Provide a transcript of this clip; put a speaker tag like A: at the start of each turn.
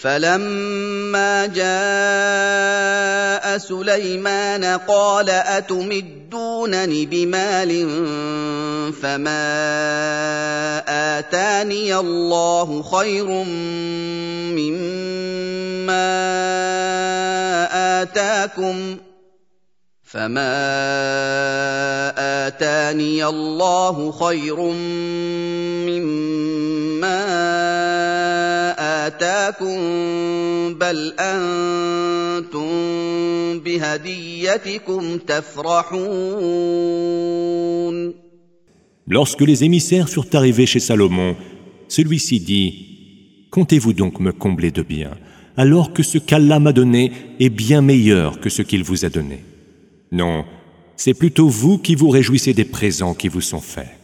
A: فَلَمَّا جَاءَ سُلَيْمَانَ قَالَ أَتُمِدُّونَنِ بِمَالٍ فَمَا آتَانِيَ اللَّهُ خَيْرٌ مِّمَّا آتَاكُم بَلْ أَنتُم بِهَدِيَّتِكُمْ تَفْرَحُونَ.
B: Lorsque les émissaires furent arrivés chez Salomon, celui-ci dit : Comptez-vous donc me combler de bien, alors que ce qu'Allah m'a donné est bien meilleur que ce qu'il vous a donné? Non, c'est plutôt vous qui vous réjouissez des présents qui vous sont faits.